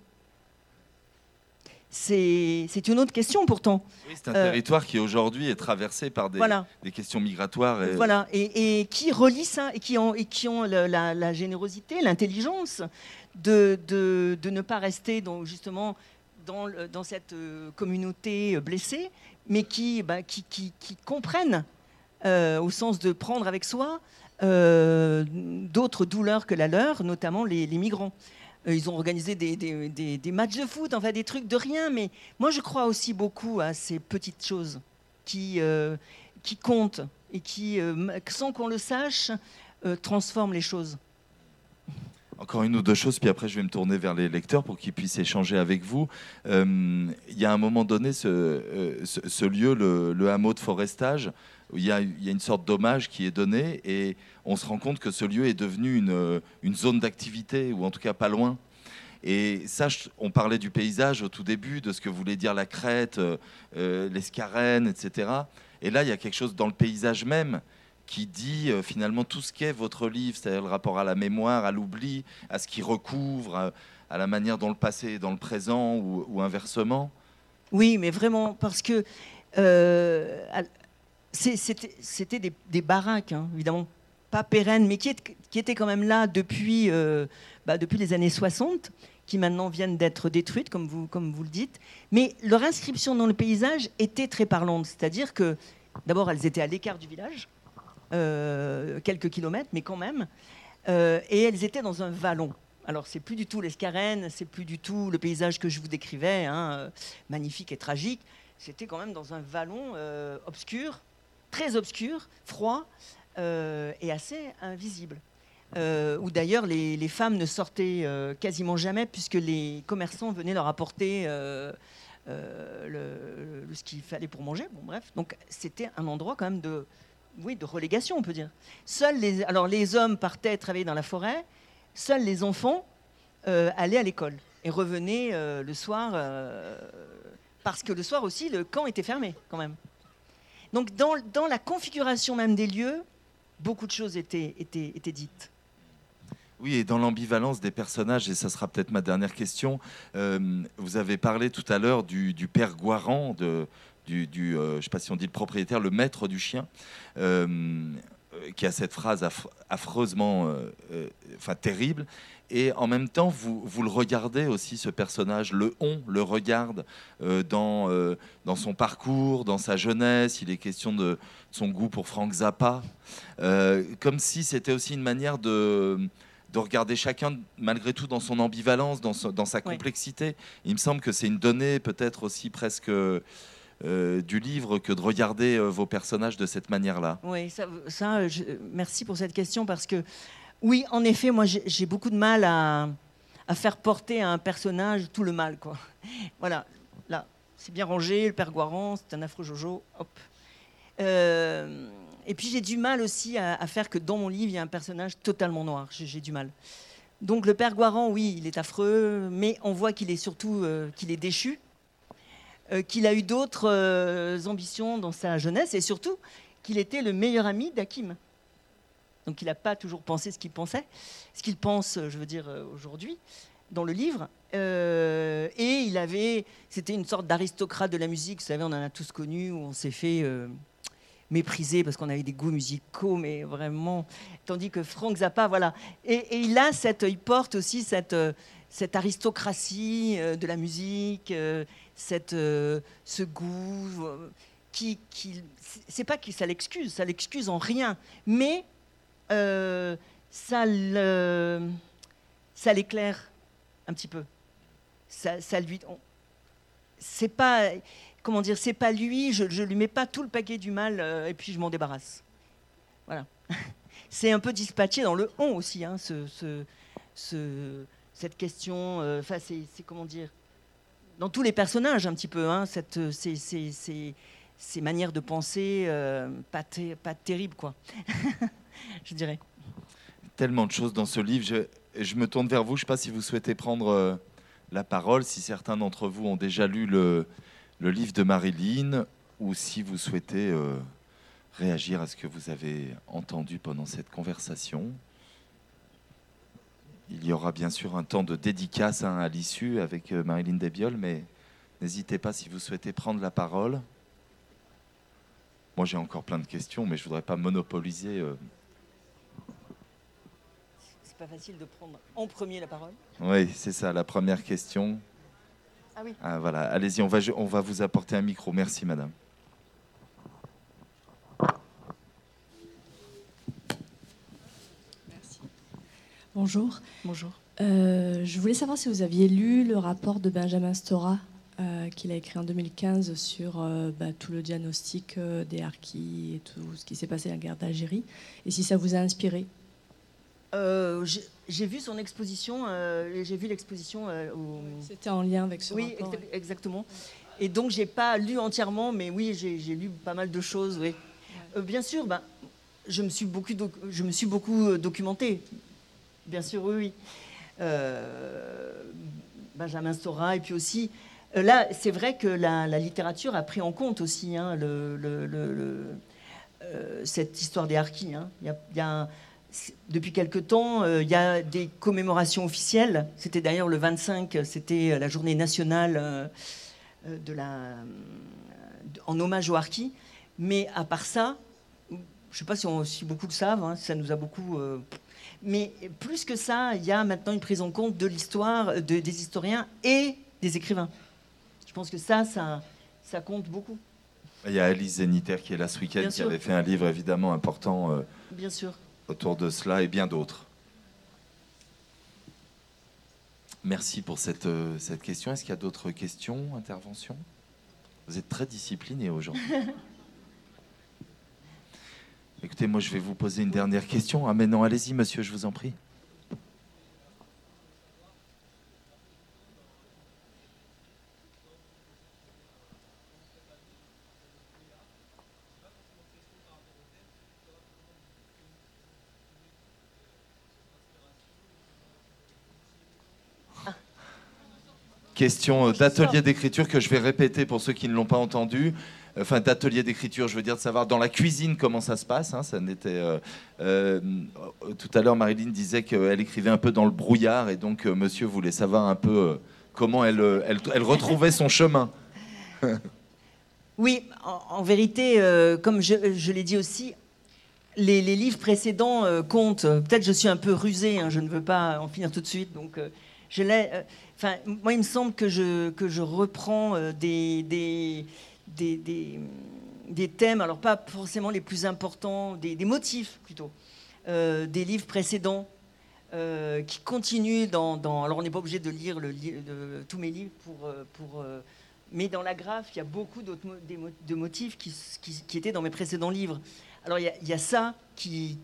C'est une autre question pourtant. Oui, c'est un territoire qui aujourd'hui est traversé par des questions migratoires. Voilà, et qui relie ça, et qui ont la générosité, l'intelligence de ne pas rester justement dans cette communauté blessée, mais qui comprennent, au sens de prendre avec soi d'autres douleurs que la leur, notamment les migrants. Ils ont organisé des matchs de foot, enfin des trucs de rien. Mais moi, je crois aussi beaucoup à ces petites choses qui comptent et qui, sans qu'on le sache, transforment les choses. Encore une ou deux choses, puis après je vais me tourner vers les lecteurs pour qu'ils puissent échanger avec vous. Il y a un moment donné, ce lieu, le hameau de forestage, où il y a une sorte d'hommage qui est donné, et on se rend compte que ce lieu est devenu une zone d'activité, ou en tout cas pas loin. Et ça, on parlait du paysage au tout début, de ce que voulait dire la crête, l'escarène, etc. Et là, il y a quelque chose dans le paysage même qui dit finalement tout ce qu'est votre livre, c'est-à-dire le rapport à la mémoire, à l'oubli, à ce qui recouvre, à la manière dont le passé est dans le présent ou inversement. Oui, mais vraiment, parce que c'était des baraques, hein, évidemment, pas pérennes, mais qui étaient quand même là depuis les années 60, qui maintenant viennent d'être détruites, comme vous le dites. Mais leur inscription dans le paysage était très parlante, c'est-à-dire que d'abord, elles étaient à l'écart du village, quelques kilomètres, mais quand même. Et elles étaient dans un vallon. Alors, c'est plus du tout l'escarène, c'est plus du tout le paysage que je vous décrivais, hein, magnifique et tragique. C'était quand même dans un vallon obscur, très obscur, froid et assez invisible. Où d'ailleurs les femmes ne sortaient quasiment jamais, puisque les commerçants venaient leur apporter ce qu'il fallait pour manger. Bon, bref, donc c'était un endroit quand même de relégation, on peut dire. Alors les hommes partaient travailler dans la forêt, seuls les enfants allaient à l'école et revenaient le soir, parce que le soir aussi, le camp était fermé quand même. Donc dans la configuration même des lieux, beaucoup de choses étaient dites. Oui, et dans l'ambivalence des personnages, et ça sera peut-être ma dernière question, vous avez parlé tout à l'heure du père Guaran, je ne sais pas si on dit le propriétaire, le maître du chien, qui a cette phrase affreusement terrible. Et en même temps, vous le regardez aussi, ce personnage, on le regarde dans son parcours, dans sa jeunesse. Il est question de son goût pour Frank Zappa, comme si c'était aussi une manière de regarder chacun, malgré tout, dans son ambivalence, dans sa complexité. Oui. Il me semble que c'est une donnée peut-être aussi presque du livre que de regarder vos personnages de cette manière-là. Oui, merci pour cette question, parce que, oui, en effet, moi, j'ai beaucoup de mal à faire porter à un personnage tout le mal, quoi. Voilà, là, c'est bien rangé, le père Guaran, c'est un affreux Jojo, hop. Et puis j'ai du mal aussi à faire que dans mon livre, il y a un personnage totalement noir. J'ai du mal. Donc le père Guaran, oui, il est affreux, mais on voit qu'il est surtout qu'il est déchu, qu'il a eu d'autres ambitions dans sa jeunesse, et surtout qu'il était le meilleur ami d'Hakim. Donc il n'a pas toujours pensé ce qu'il pensait, ce qu'il pense, je veux dire, aujourd'hui, dans le livre. Et c'était une sorte d'aristocrate de la musique, vous savez, on en a tous connu, où on s'est fait méprisé parce qu'on avait des goûts musicaux, mais vraiment. Tandis que Frank Zappa, voilà. Et il porte aussi cette aristocratie de la musique, ce goût c'est pas que ça l'excuse en rien, mais ça l'éclaire un petit peu. Ça lui, c'est pas. Comment dire, c'est pas lui, je lui mets pas tout le paquet du mal et puis je m'en débarrasse. Voilà. C'est un peu dispatché dans le on aussi, hein, cette question. C'est comment dire, dans tous les personnages un petit peu, hein, ces manières de penser pas terribles, quoi. Je dirais. Tellement de choses dans ce livre. Je me tourne vers vous. Je ne sais pas si vous souhaitez prendre la parole, si certains d'entre vous ont déjà lu le livre de Marilyn, ou si vous souhaitez réagir à ce que vous avez entendu pendant cette conversation. Il y aura bien sûr un temps de dédicace à l'issue avec Marilyn Debiol, mais n'hésitez pas si vous souhaitez prendre la parole. Moi, j'ai encore plein de questions, mais je ne voudrais pas monopoliser. C'est pas facile de prendre en premier la parole. Oui, c'est ça, la première question. Ah oui. Ah, voilà, allez-y, on va vous apporter un micro. Merci, madame. Merci. Bonjour. Bonjour. Je voulais savoir si vous aviez lu le rapport de Benjamin Stora qu'il a écrit en 2015 sur tout le diagnostic des harkis et tout ce qui s'est passé à la guerre d'Algérie, et si ça vous a inspiré. J'ai vu son exposition, j'ai vu l'exposition. C'était en lien avec ce rapport. Oui, exactement. Et donc, j'ai pas lu entièrement, mais oui, j'ai lu pas mal de choses. Oui. Ouais. Bien sûr, je me suis beaucoup documentée. Bien sûr, oui. Benjamin Stora, et puis aussi, là, c'est vrai que la littérature a pris en compte aussi cette histoire des harkis. Hein. Depuis quelque temps, il y a des commémorations officielles. C'était d'ailleurs le 25, c'était la journée nationale en hommage aux harkis. Mais à part ça, je ne sais pas si beaucoup le savent, hein, ça nous a beaucoup... mais plus que ça, il y a maintenant une prise en compte de l'histoire des historiens et des écrivains. Je pense que ça compte beaucoup. Il y a Alice Zeniter qui est là ce week-end, qui avait fait un livre évidemment important bien sûr. Autour de cela et bien d'autres. Merci pour cette question. Est-ce qu'il y a d'autres questions, interventions? Vous êtes très discipliné aujourd'hui. Écoutez, moi je vais vous poser une dernière question. Ah mais non, allez-y monsieur, je vous en prie. Question d'atelier d'écriture que je vais répéter pour ceux qui ne l'ont pas entendu. Enfin, d'atelier d'écriture, je veux dire de savoir dans la cuisine comment ça se passe. Hein, ça n'était, tout à l'heure, Marilyn disait qu'elle écrivait un peu dans le brouillard et donc monsieur voulait savoir un peu comment elle retrouvait son chemin. Oui, en vérité, comme je l'ai dit aussi, les livres précédents comptent. Peut-être je suis un peu rusée, hein, je ne veux pas en finir tout de suite, donc je l'ai... moi, il me semble que je reprends des thèmes, alors pas forcément les plus importants, des motifs plutôt, des livres précédents qui continuent alors on n'est pas obligé de lire tous mes livres mais dans la graphe, il y a beaucoup de motifs qui étaient dans mes précédents livres. Alors il y a ça qui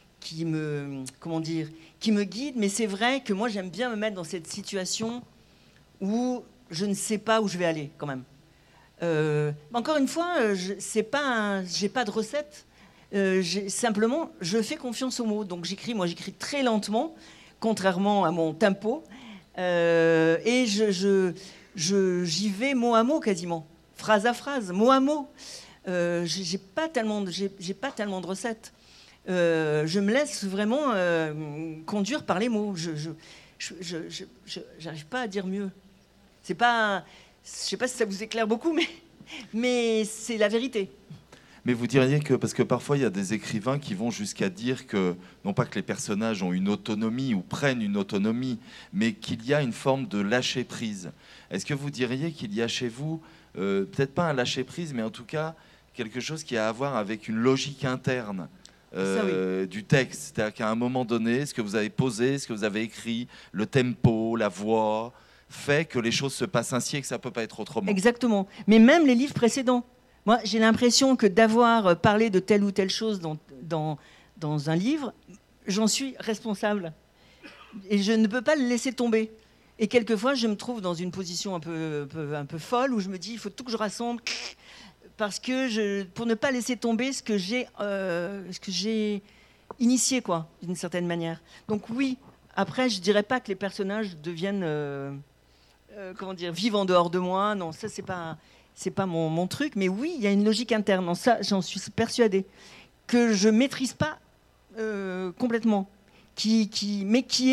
me guide, mais c'est vrai que moi j'aime bien me mettre dans cette situation où je ne sais pas où je vais aller quand même. Encore une fois, j'ai pas de recette. Simplement, je fais confiance aux mots. Donc j'écris très lentement, contrairement à mon tempo, et j'y vais mot à mot quasiment, phrase à phrase, mot à mot. J'ai pas tellement de recettes. Je me laisse vraiment conduire par les mots. J'arrive pas à dire mieux. Je sais pas si ça vous éclaire beaucoup, mais c'est la vérité. Mais vous diriez que, parce que parfois il y a des écrivains qui vont jusqu'à dire que, non pas que les personnages ont une autonomie ou prennent une autonomie, mais qu'il y a une forme de lâcher-prise. Est-ce que vous diriez qu'il y a chez vous, peut-être pas un lâcher-prise, mais en tout cas quelque chose qui a à voir avec une logique interne du texte? C'est-à-dire qu'à un moment donné, ce que vous avez posé, ce que vous avez écrit, le tempo, la voix, fait que les choses se passent ainsi et que ça ne peut pas être autrement. Exactement. Mais même les livres précédents. Moi, j'ai l'impression que d'avoir parlé de telle ou telle chose dans un livre, j'en suis responsable. Et je ne peux pas le laisser tomber. Et quelquefois, je me trouve dans une position un peu folle où je me dis, il faut tout que je rassemble parce que pour ne pas laisser tomber ce que j'ai initié, quoi, d'une certaine manière. Donc oui, après, je ne dirais pas que les personnages deviennent... vivent en dehors de moi. Non, ça, c'est pas mon truc. Mais oui, il y a une logique interne. Non, ça, j'en suis persuadée. Que je ne maîtrise pas complètement. Mais qui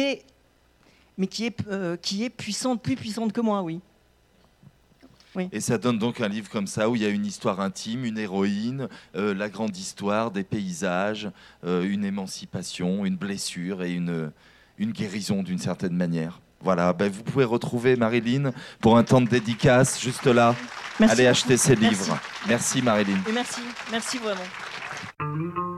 est puissante, plus puissante que moi, oui. Oui. Et ça donne donc un livre comme ça, où il y a une histoire intime, une héroïne, la grande histoire, des paysages, une émancipation, une blessure et une guérison d'une certaine manière. Voilà, vous pouvez retrouver Marilyn pour un temps de dédicace, juste là. Merci. Allez acheter ses livres. Merci Marilyn. Et merci vraiment.